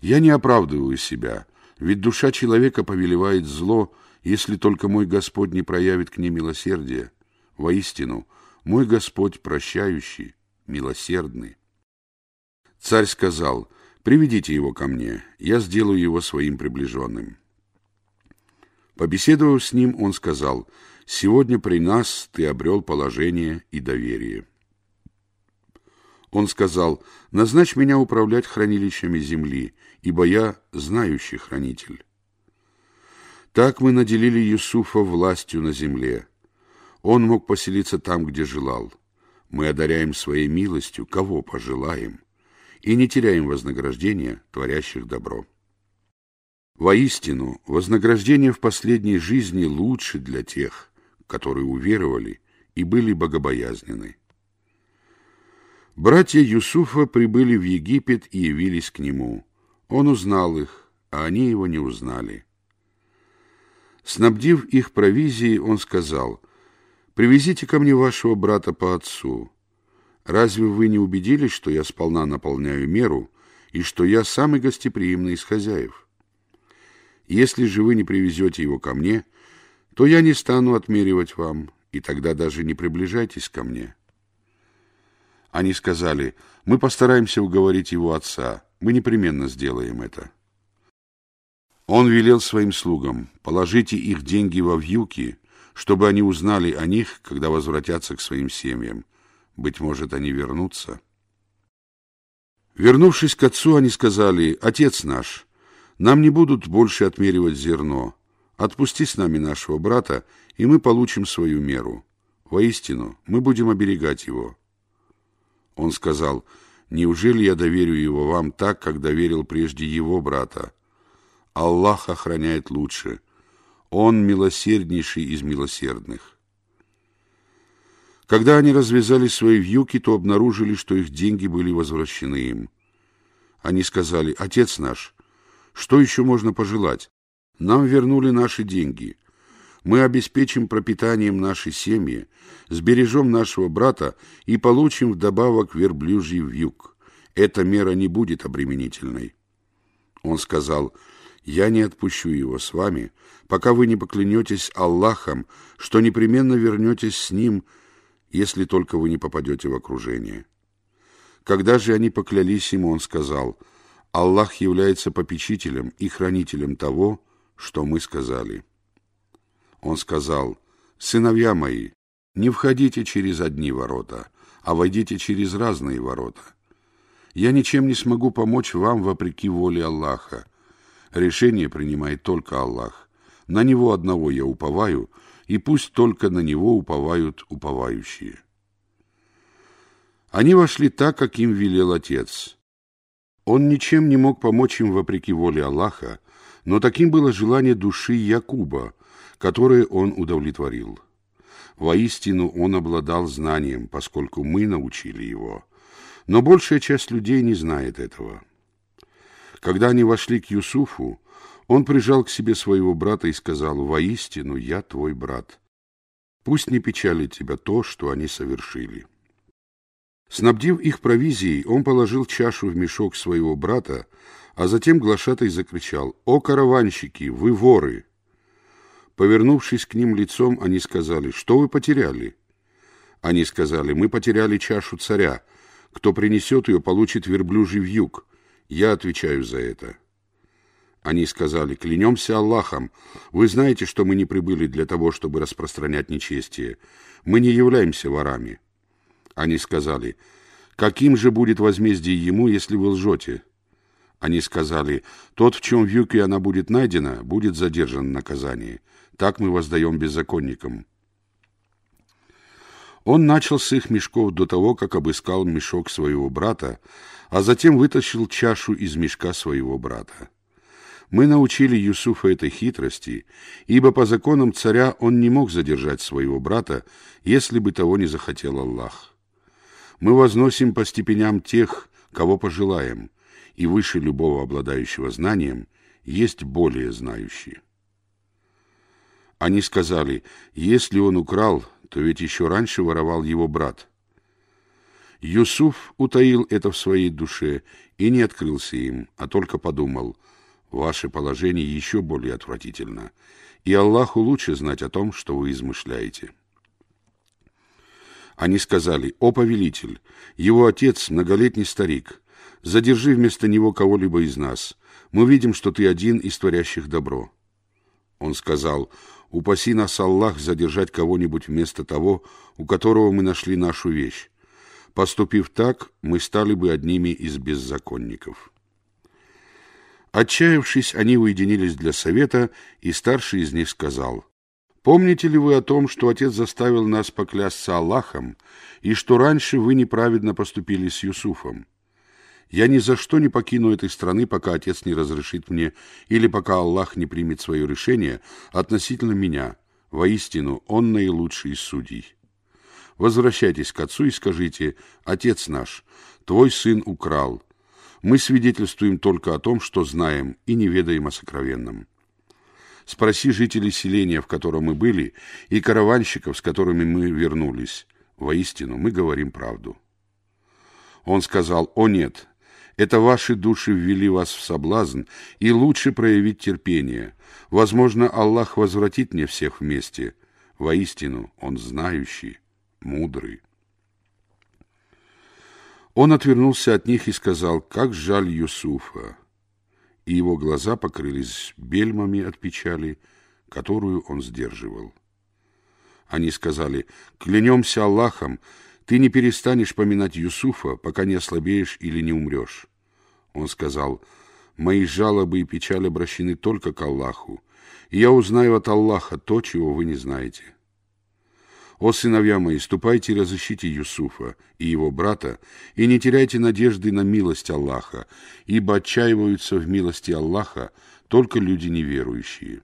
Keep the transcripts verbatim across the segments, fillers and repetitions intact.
Я не оправдываю себя, ведь душа человека повелевает зло, если только мой Господь не проявит к ней милосердие. Воистину, мой Господь прощающий, милосердный». Царь сказал: «Приведите его ко мне, я сделаю его своим приближенным». Побеседовав с ним, он сказал: «Сегодня при нас ты обрел положение и доверие». Он сказал: «Назначь меня управлять хранилищами земли, ибо я знающий хранитель». Так мы наделили Юсуфа властью на земле. Он мог поселиться там, где желал. Мы одаряем своей милостью, кого пожелаем, и не теряем вознаграждения творящих добро. Воистину, вознаграждение в последней жизни лучше для тех, которые уверовали и были богобоязненны. Братья Юсуфа прибыли в Египет и явились к нему. Он узнал их, а они его не узнали. Снабдив их провизией, он сказал: «Привезите ко мне вашего брата по отцу. Разве вы не убедились, что я сполна наполняю меру и что я самый гостеприимный из хозяев? Если же вы не привезете его ко мне, то я не стану отмеривать вам, и тогда даже не приближайтесь ко мне». Они сказали: «Мы постараемся уговорить его отца, мы непременно сделаем это». Он велел своим слугам: «Положите их деньги во вьюки, чтобы они узнали о них, когда возвратятся к своим семьям. Быть может, они вернутся». Вернувшись к отцу, они сказали: «Отец наш, нам не будут больше отмеривать зерно. Отпусти с нами нашего брата, и мы получим свою меру. Воистину, мы будем оберегать его». Он сказал: «Неужели я доверю его вам так, как доверил прежде его брата? Аллах охраняет лучше. Он милосерднейший из милосердных». Когда они развязали свои вьюки, то обнаружили, что их деньги были возвращены им. Они сказали: «Отец наш, что еще можно пожелать? Нам вернули наши деньги. Мы обеспечим пропитанием нашей семьи, сбережем нашего брата и получим вдобавок верблюжий вьюг. Эта мера не будет обременительной». Он сказал: «Я не отпущу его с вами, пока вы не поклянетесь Аллахом, что непременно вернетесь с ним, если только вы не попадете в окружение». Когда же они поклялись ему, он сказал: «Аллах является попечителем и хранителем того, что мы сказали». Он сказал: «Сыновья мои, не входите через одни ворота, а войдите через разные ворота. Я ничем не смогу помочь вам вопреки воле Аллаха. Решение принимает только Аллах. На Него одного я уповаю, и пусть только на Него уповают уповающие». Они вошли так, как им велел отец. Он ничем не мог помочь им вопреки воле Аллаха, но таким было желание души Якуба, которое он удовлетворил. Воистину он обладал знанием, поскольку мы научили его, но большая часть людей не знает этого. Когда они вошли к Юсуфу, он прижал к себе своего брата и сказал: «Воистину я твой брат. Пусть не печалит тебя то, что они совершили». Снабдив их провизией, он положил чашу в мешок своего брата, а затем глашатай закричал: «О, караванщики, вы воры!» Повернувшись к ним лицом, они сказали: «Что вы потеряли?» Они сказали: «Мы потеряли чашу царя. Кто принесет ее, получит верблюжий вьюг. Я отвечаю за это». Они сказали: «Клянемся Аллахом, вы знаете, что мы не прибыли для того, чтобы распространять нечестие. Мы не являемся ворами». Они сказали: «Каким же будет возмездие ему, если вы лжете?» Они сказали: «Тот, в чем вьюге она будет найдена, будет задержан в наказании. Так мы воздаем беззаконникам». Он начал с их мешков до того, как обыскал мешок своего брата, а затем вытащил чашу из мешка своего брата. Мы научили Юсуфа этой хитрости, ибо по законам царя он не мог задержать своего брата, если бы того не захотел Аллах. Мы возносим по степеням тех, кого пожелаем, и выше любого обладающего знанием есть более знающие. Они сказали: «Если он украл, то ведь еще раньше воровал его брат». Юсуф утаил это в своей душе и не открылся им, а только подумал: ваше положение еще более отвратительно, и Аллаху лучше знать о том, что вы измышляете. Они сказали: о повелитель, его отец многолетний старик, задержи вместо него кого-либо из нас, мы видим, что ты один из творящих добро. Он сказал: упаси нас Аллах задержать кого-нибудь вместо того, у которого мы нашли нашу вещь. Поступив так, мы стали бы одними из беззаконников. Отчаявшись, они уединились для совета, и старший из них сказал: помните ли вы о том, что отец заставил нас поклясться Аллахом, и что раньше вы неправедно поступили с Юсуфом? Я ни за что не покину этой страны, пока отец не разрешит мне, или пока Аллах не примет свое решение относительно меня. Воистину, он наилучший из судей. Возвращайтесь к отцу и скажите: отец наш, твой сын украл. Мы свидетельствуем только о том, что знаем, и не ведаем о сокровенном. Спроси жителей селения, в котором мы были, и караванщиков, с которыми мы вернулись. Воистину, мы говорим правду. Он сказал: о нет, это ваши души ввели вас в соблазн, и лучше проявить терпение. Возможно, Аллах возвратит мне всех вместе. Воистину, он знающий, мудрый. Он отвернулся от них и сказал: как жаль Юсуфа. И его глаза покрылись бельмами от печали, которую он сдерживал. Они сказали: клянемся Аллахом, ты не перестанешь поминать Юсуфа, пока не ослабеешь или не умрешь. Он сказал: мои жалобы и печаль обращены только к Аллаху, и я узнаю от Аллаха то, чего вы не знаете. О, сыновья мои, ступайте и разыщите Юсуфа и его брата, и не теряйте надежды на милость Аллаха, ибо отчаиваются в милости Аллаха только люди неверующие.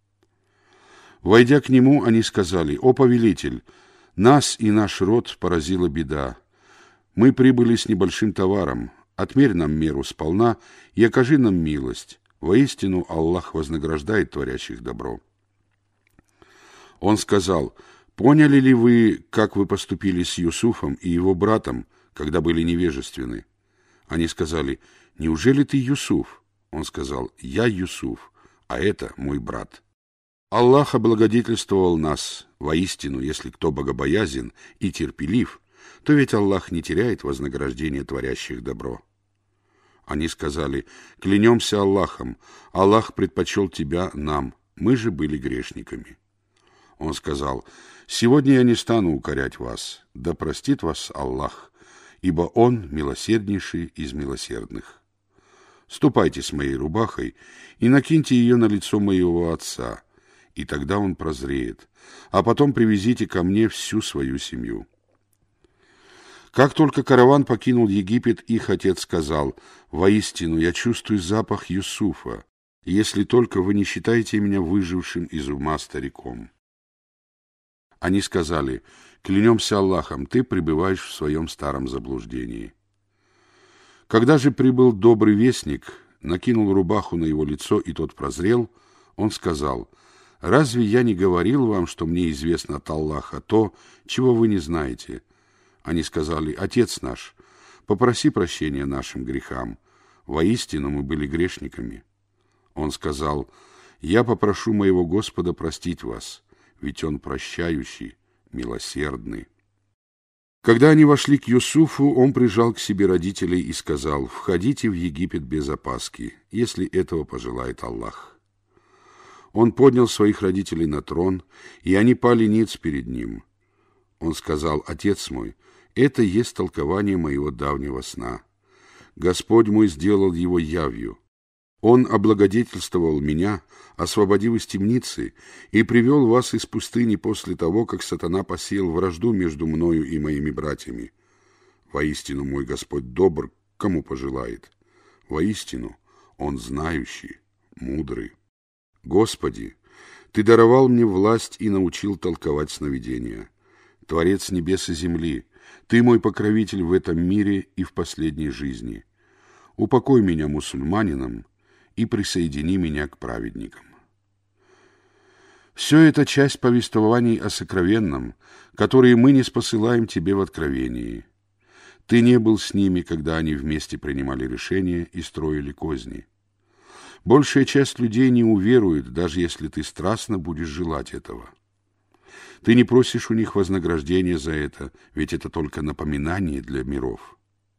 Войдя к нему, они сказали: о повелитель, нас и наш род поразила беда. Мы прибыли с небольшим товаром, отмерь нам меру сполна и окажи нам милость. Воистину, Аллах вознаграждает творящих добро. Он сказал: поняли ли вы, как вы поступили с Юсуфом и его братом, когда были невежественны? Они сказали: неужели ты Юсуф? Он сказал: я Юсуф, а это мой брат. Аллах облагодетельствовал нас. Воистину, если кто богобоязен и терпелив, то ведь Аллах не теряет вознаграждение творящих добро. Они сказали: клянемся Аллахом, Аллах предпочел тебя нам, мы же были грешниками. Он сказал: сегодня я не стану укорять вас, да простит вас Аллах, ибо Он милосерднейший из милосердных. Ступайте с моей рубахой и накиньте ее на лицо моего отца, и тогда он прозреет, а потом привезите ко мне всю свою семью. Как только караван покинул Египет, их отец сказал: воистину, я чувствую запах Юсуфа, если только вы не считаете меня выжившим из ума стариком. Они сказали: клянемся Аллахом, ты пребываешь в своем старом заблуждении. Когда же прибыл добрый вестник, накинул рубаху на его лицо, и тот прозрел, он сказал: разве я не говорил вам, что мне известно от Аллаха то, чего вы не знаете? Они сказали: отец наш, попроси прощения нашим грехам. Воистину мы были грешниками. Он сказал: я попрошу моего Господа простить вас, ведь Он прощающий, милосердный. Когда они вошли к Юсуфу, он прижал к себе родителей и сказал: входите в Египет без опаски, если этого пожелает Аллах. Он поднял своих родителей на трон, и они пали ниц перед ним. Он сказал: отец мой, это есть толкование моего давнего сна. Господь мой сделал его явью. Он облагодетельствовал меня, освободив из темницы, и привел вас из пустыни после того, как сатана посеял вражду между мною и моими братьями. Воистину, мой Господь добр, кому пожелает. Воистину, Он знающий, мудрый. Господи, Ты даровал мне власть и научил толковать сновидения. Творец небес и земли, Ты мой покровитель в этом мире и в последней жизни. Упокой меня мусульманином и присоедини меня к праведникам. Все это часть повествований о сокровенном, которые мы не спосылаем тебе в откровении. Ты не был с ними, когда они вместе принимали решения и строили козни. Большая часть людей не уверует, даже если ты страстно будешь желать этого. Ты не просишь у них вознаграждения за это, ведь это только напоминание для миров.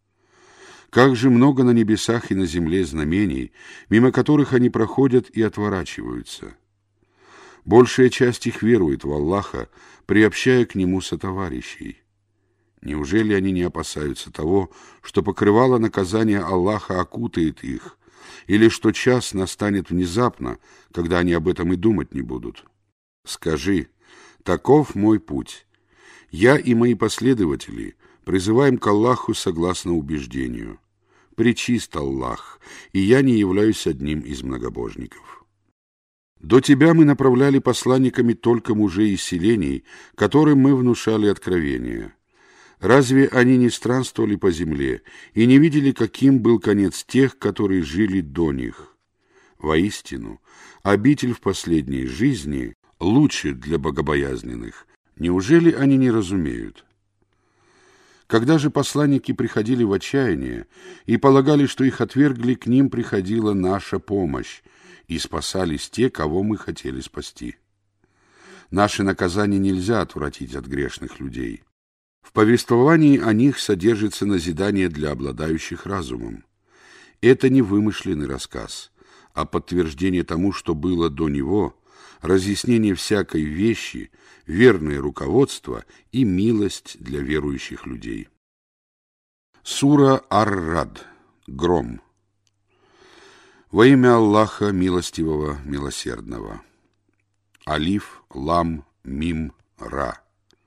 Как же много на небесах и на земле знамений, мимо которых они проходят и отворачиваются. Большая часть их верует в Аллаха, приобщая к Нему сотоварищей. Неужели они не опасаются того, что покрывало наказания Аллаха окутает их, или что час настанет внезапно, когда они об этом и думать не будут? Скажи: таков мой путь. Я и мои последователи призываем к Аллаху согласно убеждению. Пречист Аллах, и я не являюсь одним из многобожников. До тебя мы направляли посланниками только мужей из селений, которым мы внушали откровения. Разве они не странствовали по земле и не видели, каким был конец тех, которые жили до них? Воистину, обитель в последней жизни лучше для богобоязненных. Неужели они не разумеют? Когда же посланники приходили в отчаяние и полагали, что их отвергли, к ним приходила наша помощь, и спасались те, кого мы хотели спасти. Наши наказания нельзя отвратить от грешных людей. В повествовании о них содержится назидание для обладающих разумом. Это не вымышленный рассказ, а подтверждение тому, что было до него, разъяснение всякой вещи, верное руководство и милость для верующих людей. Сура Ар-Рад. Гром. Во имя Аллаха Милостивого, Милосердного. Алиф, Лам, Мим, Ра.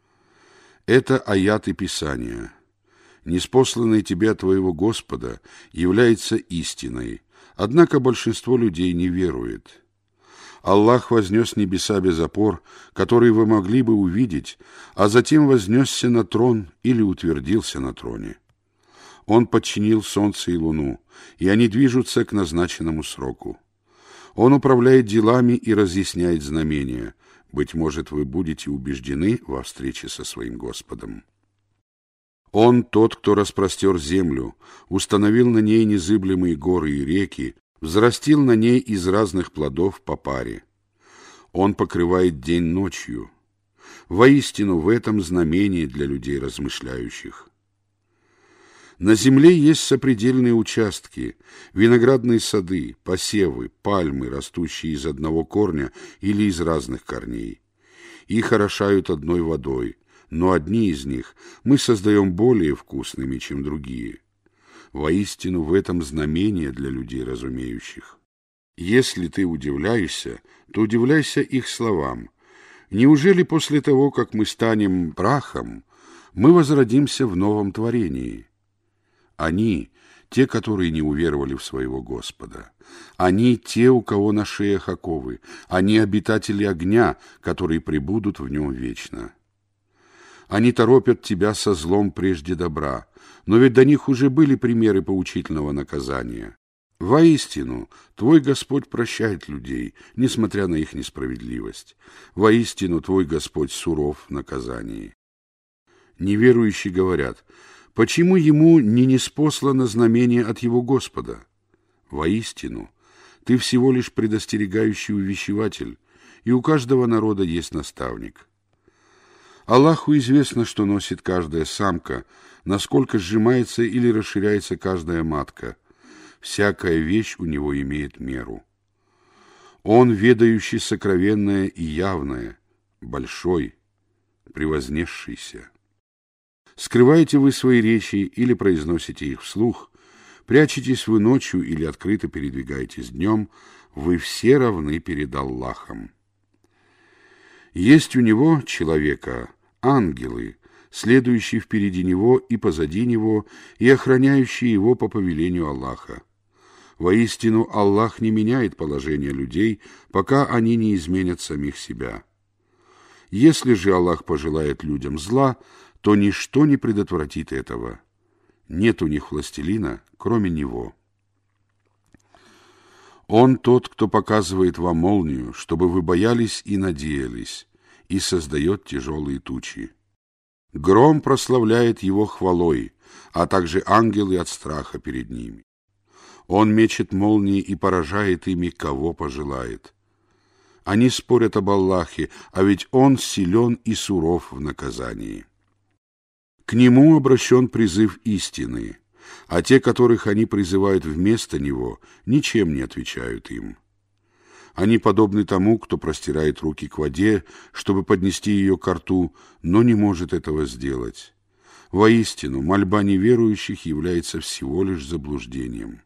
Это аяты Писания. Ниспосланный тебе от твоего Господа является истиной, однако большинство людей не верует. Аллах вознес небеса без опор, которые вы могли бы увидеть, а затем вознесся на трон или утвердился на троне. Он подчинил солнце и луну, и они движутся к назначенному сроку. Он управляет делами и разъясняет знамения. Быть может, вы будете убеждены во встрече со своим Господом. Он тот, кто распростер землю, установил на ней незыблемые горы и реки, взрастил на ней из разных плодов по паре. Он покрывает день ночью. Воистину, в этом знамение для людей размышляющих. На земле есть сопредельные участки, виноградные сады, посевы, пальмы, растущие из одного корня или из разных корней. Их орошают одной водой, но одни из них мы создаем более вкусными, чем другие. Воистину, в этом знамение для людей разумеющих. Если ты удивляешься, то удивляйся их словам. Неужели после того, как мы станем прахом, мы возродимся в новом творении? Они, те, которые не уверовали в своего Господа. Они, те, у кого на шеях оковы. Они, обитатели огня, которые пребудут в нем вечно. Они торопят тебя со злом прежде добра, но ведь до них уже были примеры поучительного наказания. Воистину, твой Господь прощает людей, несмотря на их несправедливость. Воистину, твой Господь суров в наказании. Неверующие говорят: почему ему не ниспослано знамение от его Господа? Воистину, ты всего лишь предостерегающий увещеватель, и у каждого народа есть наставник. Аллаху известно, что носит каждая самка, насколько сжимается или расширяется каждая матка. Всякая вещь у него имеет меру. Он, ведающий сокровенное и явное, большой, превознесшийся. Скрываете вы свои речи или произносите их вслух, прячетесь вы ночью или открыто передвигаетесь днем, вы все равны перед Аллахом. Есть у него, человека, ангелы, следующие впереди него и позади него, и охраняющие его по повелению Аллаха. Воистину, Аллах не меняет положение людей, пока они не изменят самих себя. Если же Аллах пожелает людям зла, то ничто не предотвратит этого. Нет у них властелина, кроме Него. Он тот, кто показывает вам молнию, чтобы вы боялись и надеялись, и создает тяжелые тучи. Гром прославляет его хвалой, а также ангелы от страха перед ними. Он мечет молнии и поражает ими, кого пожелает. Они спорят об Аллахе, а ведь Он силен и суров в наказании. К Нему обращен призыв истины, а те, которых они призывают вместо Него, ничем не отвечают им. Они подобны тому, кто простирает руки к воде, чтобы поднести ее ко рту, но не может этого сделать. Воистину, мольба неверующих является всего лишь заблуждением.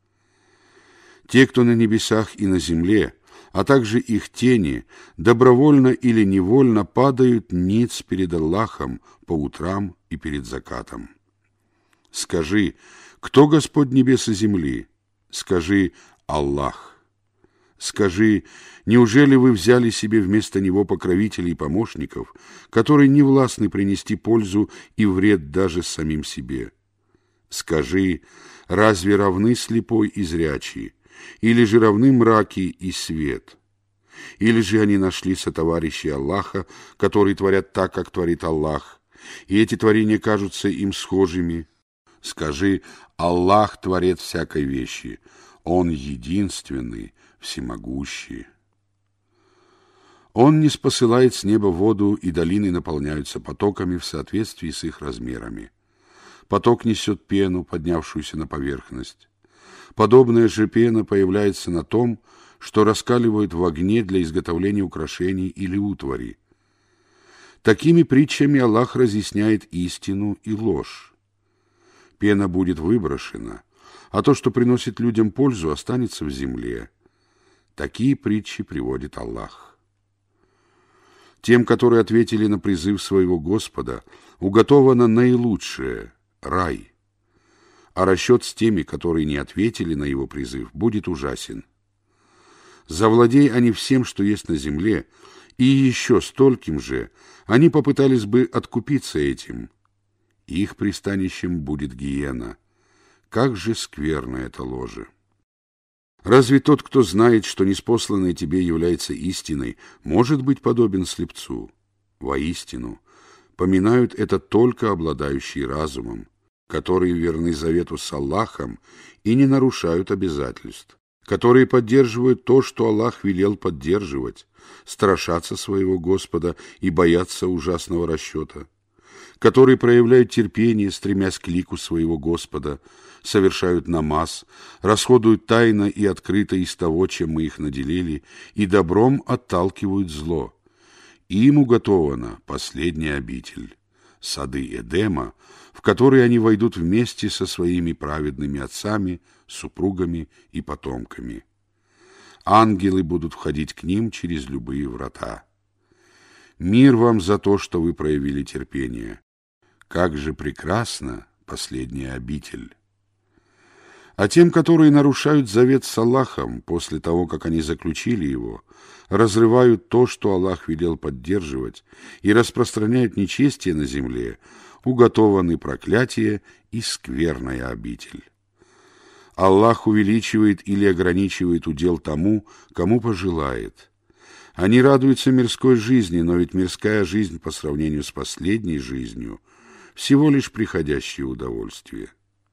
Те, кто на небесах и на земле, а также их тени, добровольно или невольно падают ниц перед Аллахом по утрам и перед закатом. Скажи, кто Господь небес и земли? Скажи, Аллах. Скажи, неужели вы взяли себе вместо Него покровителей и помощников, которые не властны принести пользу и вред даже самим себе? Скажи, разве равны слепой и зрячий? Или же равны мраки и свет? Или же они нашли сотоварищей Аллаха, которые творят так, как творит Аллах, и эти творения кажутся им схожими? Скажи, Аллах творец всякой вещи, Он единственный, всемогущий. Он не спосылает с неба воду, и долины наполняются потоками в соответствии с их размерами. Поток несет пену, поднявшуюся на поверхность. Подобная же пена появляется на том, что раскаливают в огне для изготовления украшений или утвари. Такими притчами Аллах разъясняет истину и ложь. Пена будет выброшена, а то, что приносит людям пользу, останется в земле. Такие притчи приводит Аллах. Тем, которые ответили на призыв своего Господа, уготовано наилучшее — рай. А расчет с теми, которые не ответили на его призыв, будет ужасен. Завладей они всем, что есть на земле, и еще стольким же, они попытались бы откупиться этим. Их пристанищем будет гиена. Как же скверно это ложе! Разве тот, кто знает, что ниспосланное тебе является истиной, может быть подобен слепцу? Воистину, поминают это только обладающие разумом, которые верны завету с Аллахом и не нарушают обязательств, которые поддерживают то, что Аллах велел поддерживать, страшатся своего Господа и боятся ужасного расчета, которые проявляют терпение, стремясь к лику своего Господа, совершают намаз, расходуют тайно и открыто из того, чем мы их наделили, и добром отталкивают зло. Им уготована последняя обитель, сады Эдема, в которые они войдут вместе со своими праведными отцами, супругами и потомками. Ангелы будут входить к ним через любые врата. Мир вам за то, что вы проявили терпение. Как же прекрасна последняя обитель! А тем, которые нарушают завет с Аллахом после того, как они заключили его, разрывают то, что Аллах велел поддерживать, и распространяют нечестие на земле, уготованы проклятие и скверная обитель. Аллах увеличивает или ограничивает удел тому, кому пожелает. Они радуются мирской жизни, но ведь мирская жизнь по сравнению с последней жизнью всего лишь приходящее удовольствие.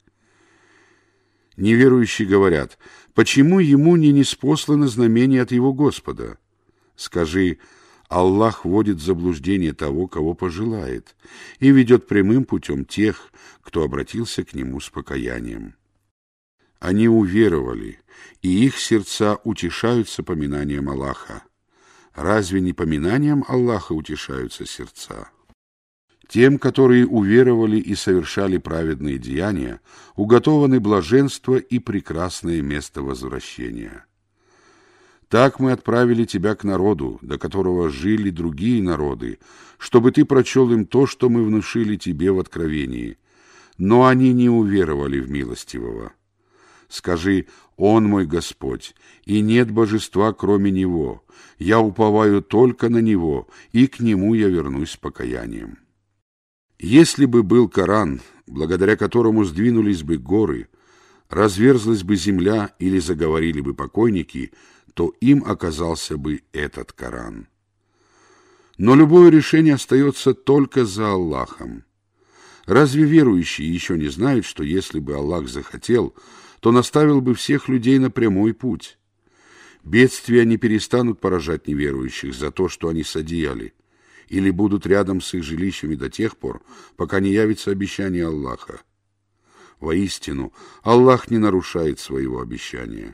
Неверующие говорят, почему ему не ниспослано знамение от его Господа? Скажи, Аллах вводит в заблуждение того, кого пожелает, и ведет прямым путем тех, кто обратился к нему с покаянием. Они уверовали, и их сердца утешаются поминанием Аллаха. Разве не поминанием Аллаха утешаются сердца? Тем, которые уверовали и совершали праведные деяния, уготованы блаженство и прекрасное место возвращения. Так мы отправили тебя к народу, до которого жили другие народы, чтобы ты прочел им то, что мы внушили тебе в откровении. Но они не уверовали в милостивого. Скажи, Он мой Господь, и нет божества, кроме Него. Я уповаю только на Него, и к Нему я вернусь с покаянием. Если бы был Коран, благодаря которому сдвинулись бы горы, разверзлась бы земля или заговорили бы покойники, то им оказался бы этот Коран. Но любое решение остается только за Аллахом. Разве верующие еще не знают, что если бы Аллах захотел, то наставил бы всех людей на прямой путь? Бедствия не перестанут поражать неверующих за то, что они содеяли, или будут рядом с их жилищами до тех пор, пока не явится обещание Аллаха. Воистину, Аллах не нарушает своего обещания.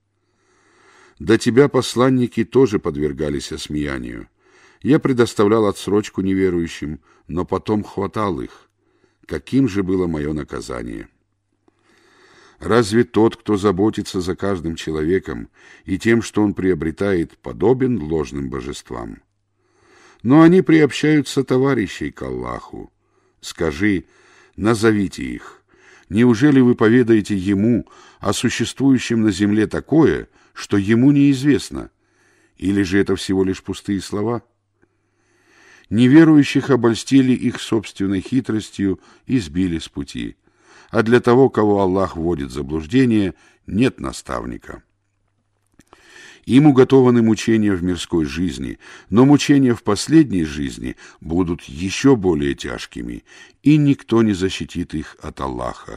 До тебя посланники тоже подвергались осмеянию. Я предоставлял отсрочку неверующим, но потом хватал их. Каким же было мое наказание? Разве тот, кто заботится за каждым человеком и тем, что он приобретает, подобен ложным божествам? Но они приобщаются товарищей к Аллаху. Скажи, назовите их. Неужели вы поведаете ему о существующем на земле такое, что ему неизвестно? Или же это всего лишь пустые слова? Неверующих обольстили их собственной хитростью и сбили с пути. А для того, кого Аллах вводит в заблуждение, нет наставника. Им уготованы мучения в мирской жизни, но мучения в последней жизни будут еще более тяжкими, и никто не защитит их от Аллаха.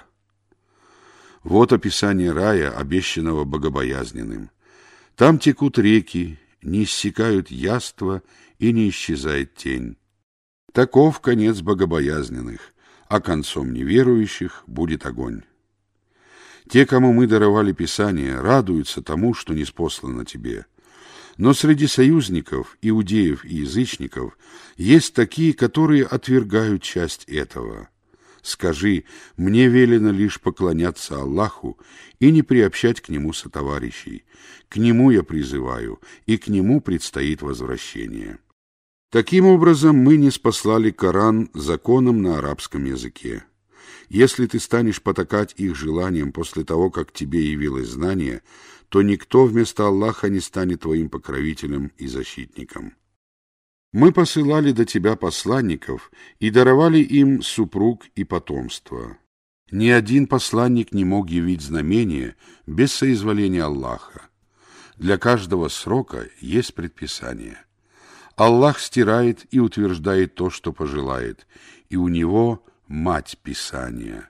Вот описание рая, обещанного богобоязненным. Там текут реки, не иссякают яства и не исчезает тень. Таков конец богобоязненных, а концом неверующих будет огонь. Те, кому мы даровали Писание, радуются тому, что ниспослано тебе. Но среди союзников, иудеев и язычников, есть такие, которые отвергают часть этого. Скажи, мне велено лишь поклоняться Аллаху и не приобщать к Нему сотоварищей. К Нему я призываю, и к Нему предстоит возвращение. Таким образом, мы ниспослали Коран законом на арабском языке. Если ты станешь потакать их желаниям после того, как тебе явилось знание, то никто вместо Аллаха не станет твоим покровителем и защитником. Мы посылали до тебя посланников и даровали им супруг и потомство. Ни один посланник не мог явить знамение без соизволения Аллаха. Для каждого срока есть предписание. Аллах стирает и утверждает то, что пожелает, и у Него мать Писания.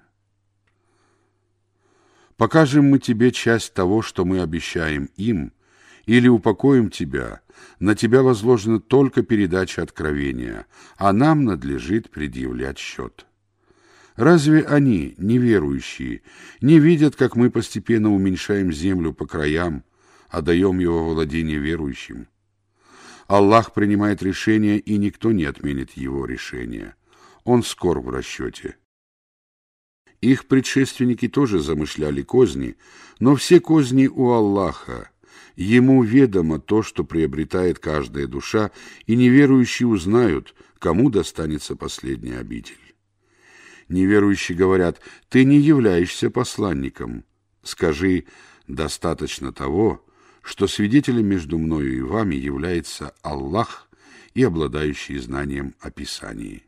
Покажем мы тебе часть того, что мы обещаем им, или упокоим тебя, на тебя возложена только передача откровения, а нам надлежит предъявлять счет. Разве они, неверующие, не видят, как мы постепенно уменьшаем землю по краям, а даем его владение верующим? Аллах принимает решение, и никто не отменит его решения. Он скор в расчете. Их предшественники тоже замышляли козни, но все козни у Аллаха. Ему ведомо то, что приобретает каждая душа, и неверующие узнают, кому достанется последняя обитель. Неверующие говорят: «Ты не являешься посланником». Скажи: «Достаточно того, что свидетелем между мною и вами является Аллах и обладающий знанием о Писании».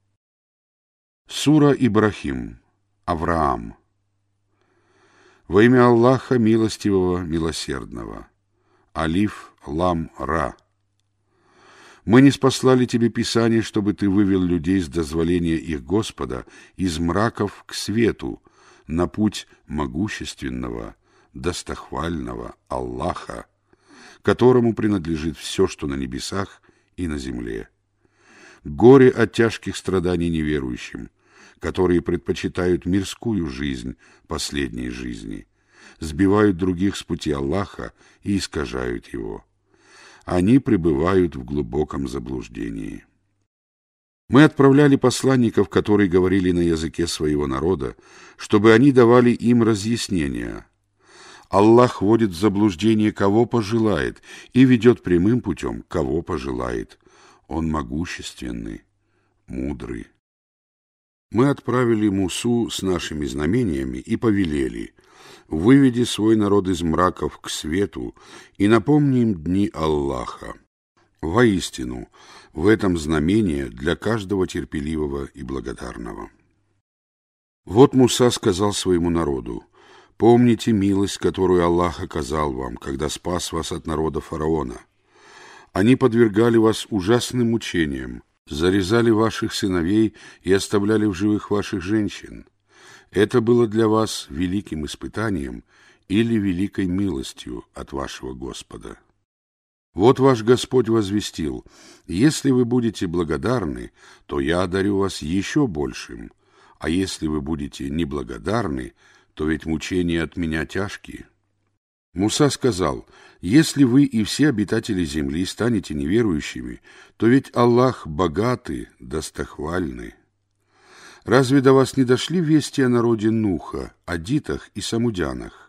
Сура Ибрахим. Авраам. Во имя Аллаха Милостивого, Милосердного. Алиф, Лам, Ра. Мы ниспослали тебе Писание, чтобы ты вывел людей с дозволения их Господа из мраков к свету, на путь могущественного, достохвального Аллаха, которому принадлежит все, что на небесах и на земле. Горе от тяжких страданий неверующим, которые предпочитают мирскую жизнь последней жизни, сбивают других с пути Аллаха и искажают его. Они пребывают в глубоком заблуждении. Мы отправляли посланников, которые говорили на языке своего народа, чтобы они давали им разъяснения. Аллах вводит в заблуждение, кого пожелает, и ведет прямым путем, кого пожелает. Он могущественный, мудрый. Мы отправили Мусу с нашими знамениями и повелели: выведи свой народ из мраков к свету и напомни им дни Аллаха. Воистину, в этом знамение для каждого терпеливого и благодарного. Вот Муса сказал своему народу: помните милость, которую Аллах оказал вам, когда спас вас от народа фараона. Они подвергали вас ужасным мучениям, зарезали ваших сыновей и оставляли в живых ваших женщин. Это было для вас великим испытанием или великой милостью от вашего Господа. Вот ваш Господь возвестил: если вы будете благодарны, то я одарю вас еще большим, а если вы будете неблагодарны, то ведь мучения от меня тяжкие. Муса сказал: если вы и все обитатели земли станете неверующими, то ведь Аллах богатый, достохвальный. Разве до вас не дошли вести о народе Нуха, адитах и самудянах,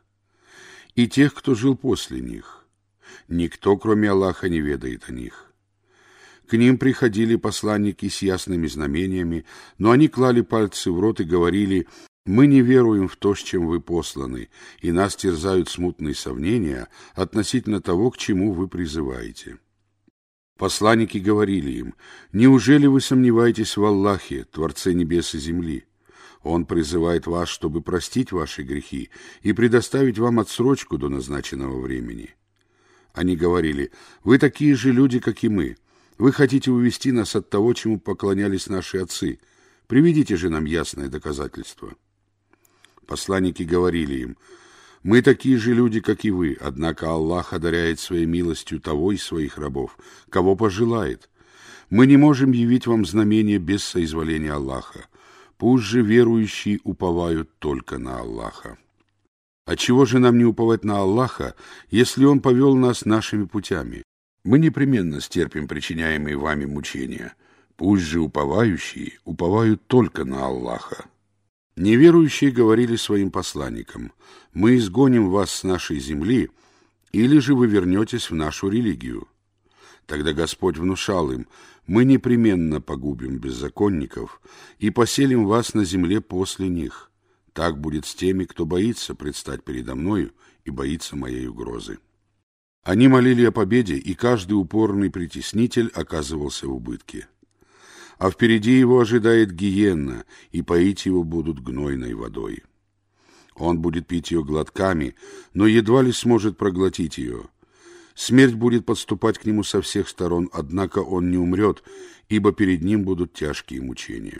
и тех, кто жил после них? Никто, кроме Аллаха, не ведает о них. К ним приходили посланники с ясными знамениями, но они клали пальцы в рот и говорили: мы не веруем в то, с чем вы посланы, и нас терзают смутные сомнения относительно того, к чему вы призываете. Посланники говорили им: неужели вы сомневаетесь в Аллахе, Творце небес и земли? Он призывает вас, чтобы простить ваши грехи и предоставить вам отсрочку до назначенного времени. Они говорили: вы такие же люди, как и мы. Вы хотите увести нас от того, чему поклонялись наши отцы. Приведите же нам ясное доказательство. Посланники говорили им: мы такие же люди, как и вы, однако Аллах одаряет своей милостью того из своих рабов, кого пожелает. Мы не можем явить вам знамения без соизволения Аллаха. Пусть же верующие уповают только на Аллаха. Отчего же нам не уповать на Аллаха, если Он повел нас нашими путями? Мы непременно стерпим причиняемые вами мучения. Пусть же уповающие уповают только на Аллаха. Неверующие говорили своим посланникам: мы изгоним вас с нашей земли, или же вы вернетесь в нашу религию. Тогда Господь внушал им: мы непременно погубим беззаконников и поселим вас на земле после них. Так будет с теми, кто боится предстать передо мною и боится моей угрозы. Они молили о победе, и каждый упорный притеснитель оказывался в убытке. А впереди его ожидает гиенна, и поить его будут гнойной водой. Он будет пить ее глотками, но едва ли сможет проглотить ее. Смерть будет подступать к нему со всех сторон, однако он не умрет, ибо перед ним будут тяжкие мучения.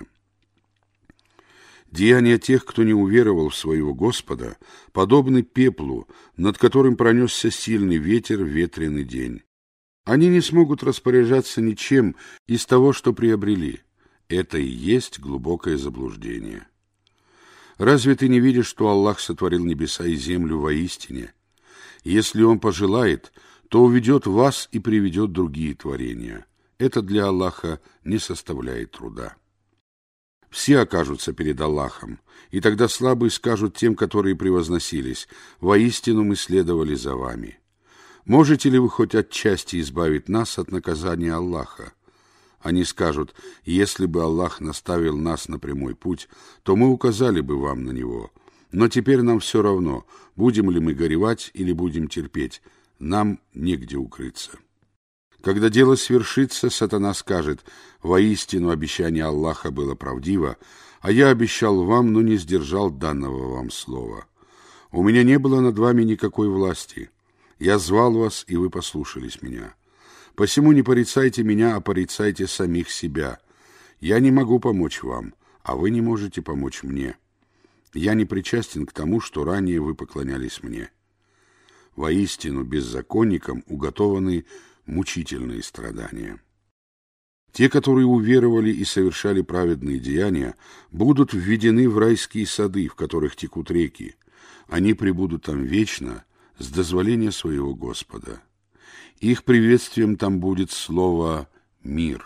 Деяния тех, кто не уверовал в своего Господа, подобны пеплу, над которым пронесся сильный ветер в ветреный день. Они не смогут распоряжаться ничем из того, что приобрели. Это и есть глубокое заблуждение. Разве ты не видишь, что Аллах сотворил небеса и землю воистине? Если Он пожелает, то уведет вас и приведет другие творения. Это для Аллаха не составляет труда. Все окажутся перед Аллахом, и тогда слабые скажут тем, которые превозносились: воистину мы следовали за вами. Можете ли вы хоть отчасти избавить нас от наказания Аллаха? Они скажут: если бы Аллах наставил нас на прямой путь, то мы указали бы вам на него. Но теперь нам все равно, будем ли мы горевать или будем терпеть, нам негде укрыться. Когда дело свершится, сатана скажет: воистину обещание Аллаха было правдиво, а я обещал вам, но не сдержал данного вам слова. У меня не было над вами никакой власти. Я звал вас, и вы послушались меня. Посему не порицайте меня, а порицайте самих себя. Я не могу помочь вам, а вы не можете помочь мне. Я не причастен к тому, что ранее вы поклонялись мне. Воистину беззаконникам уготованы мучительные страдания. Те, которые уверовали и совершали праведные деяния, будут введены в райские сады, в которых текут реки. Они пребудут там вечно, с дозволения своего Господа. Их приветствием там будет слово «мир».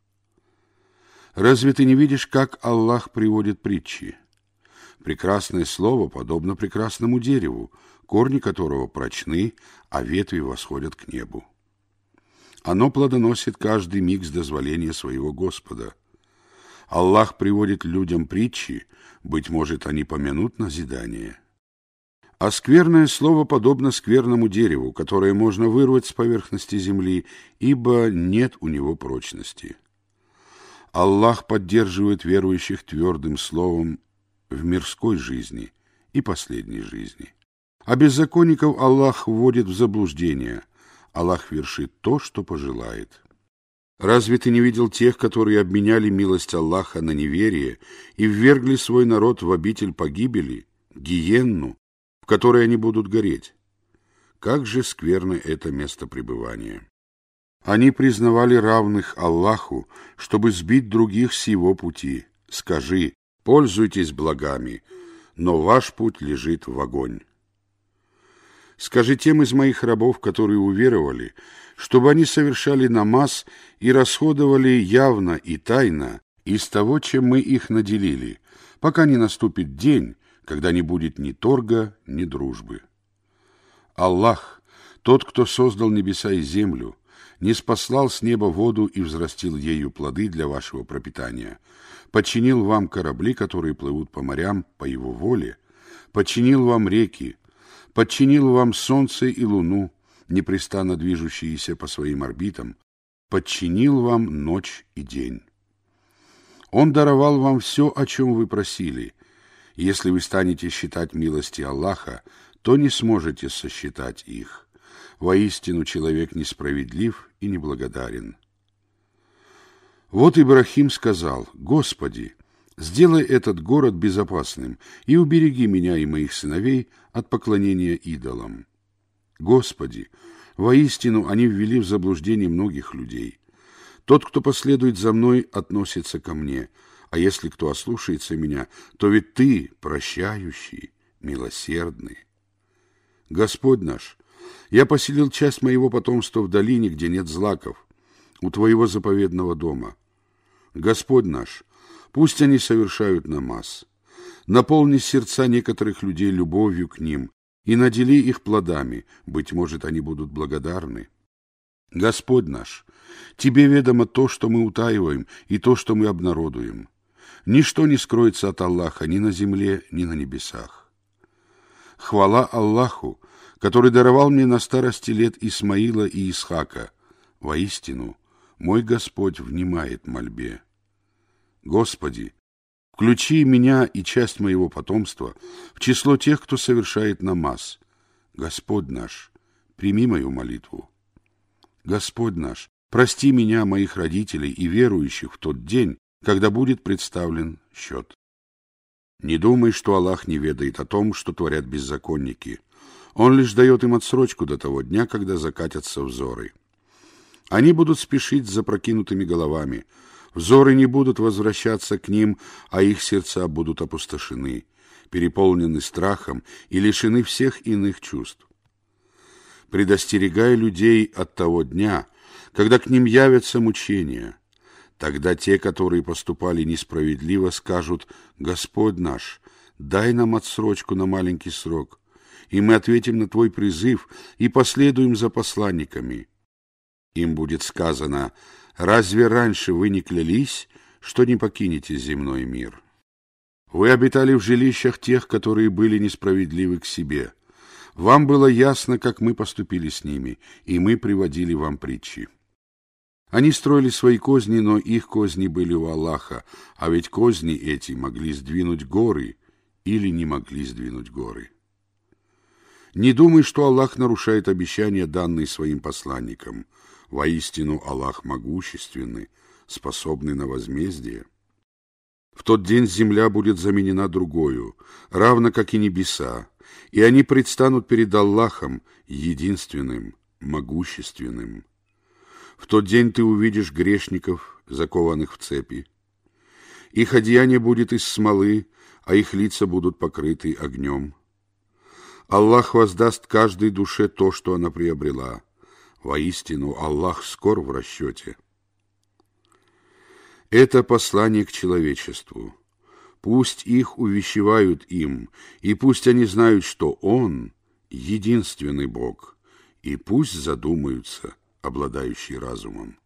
Разве ты не видишь, как Аллах приводит притчи? Прекрасное слово подобно прекрасному дереву, корни которого прочны, а ветви восходят к небу. Оно плодоносит каждый миг с дозволения своего Господа. Аллах приводит людям притчи, быть может, они помянут назидание. А скверное слово подобно скверному дереву, которое можно вырвать с поверхности земли, ибо нет у него прочности. Аллах поддерживает верующих твердым словом в мирской жизни и последней жизни. А беззаконников Аллах вводит в заблуждение. Аллах вершит то, что пожелает. Разве ты не видел тех, которые обменяли милость Аллаха на неверие и ввергли свой народ в обитель погибели, гиенну, в которой они будут гореть? Как же скверно это место пребывания! Они признавали равных Аллаху, чтобы сбить других с его пути. Скажи: пользуйтесь благами, но ваш путь лежит в огонь. Скажи тем из моих рабов, которые уверовали, чтобы они совершали намаз и расходовали явно и тайно из того, чем мы их наделили, пока не наступит день, когда не будет ни торга, ни дружбы. Аллах, тот, кто создал небеса и землю, не спаслал с неба воду и взрастил ею плоды для вашего пропитания, подчинил вам корабли, которые плывут по морям по его воле, подчинил вам реки, подчинил вам солнце и луну, непрестанно движущиеся по своим орбитам, подчинил вам ночь и день. Он даровал вам все, о чем вы просили. Если вы станете считать милости Аллаха, то не сможете сосчитать их. Воистину, человек несправедлив и неблагодарен. Вот Ибрахим сказал: «Господи, сделай этот город безопасным и убереги меня и моих сыновей от поклонения идолам». Господи, воистину они ввели в заблуждение многих людей. Тот, кто последует за мной, относится ко мне, а если кто ослушается меня, то ведь Ты прощающий, милосердный. Господь наш, я поселил часть моего потомства в долине, где нет злаков, у Твоего заповедного дома. Господь наш, пусть они совершают намаз. Наполни сердца некоторых людей любовью к ним и надели их плодами, быть может, они будут благодарны. Господь наш, Тебе ведомо то, что мы утаиваем, и то, что мы обнародуем. Ничто не скроется от Аллаха ни на земле, ни на небесах. Хвала Аллаху, который даровал мне на старости лет Исмаила и Исхака. Воистину, мой Господь внимает мольбе. Господи, включи меня и часть моего потомства в число тех, кто совершает намаз. Господь наш, прими мою молитву. Господь наш, прости меня, моих родителей и верующих в тот день, когда будет представлен счет. Не думай, что Аллах не ведает о том, что творят беззаконники. Он лишь дает им отсрочку до того дня, когда закатятся взоры. Они будут спешить с запрокинутыми головами. Взоры не будут возвращаться к ним, а их сердца будут опустошены, переполнены страхом и лишены всех иных чувств. Предостерегай людей от того дня, когда к ним явятся мучения. Тогда те, которые поступали несправедливо, скажут: «Господь наш, дай нам отсрочку на маленький срок, и мы ответим на Твой призыв и последуем за посланниками». Им будет сказано: «Разве раньше вы не клялись, что не покинете земной мир? Вы обитали в жилищах тех, которые были несправедливы к себе. Вам было ясно, как мы поступили с ними, и мы приводили вам притчи». Они строили свои козни, но их козни были у Аллаха, а ведь козни эти могли сдвинуть горы или не могли сдвинуть горы. Не думай, что Аллах нарушает обещания, данные своим посланникам. Воистину, Аллах могущественный, способный на возмездие. В тот день земля будет заменена другою, равно как и небеса, и они предстанут перед Аллахом, единственным, могущественным. В тот день ты увидишь грешников, закованных в цепи. Их одеяние будет из смолы, а их лица будут покрыты огнем. Аллах воздаст каждой душе то, что она приобрела. Воистину, Аллах скор в расчете. Это послание к человечеству. Пусть их увещевают им, и пусть они знают, что Он — единственный Бог, и пусть задумаются, обладающий разумом.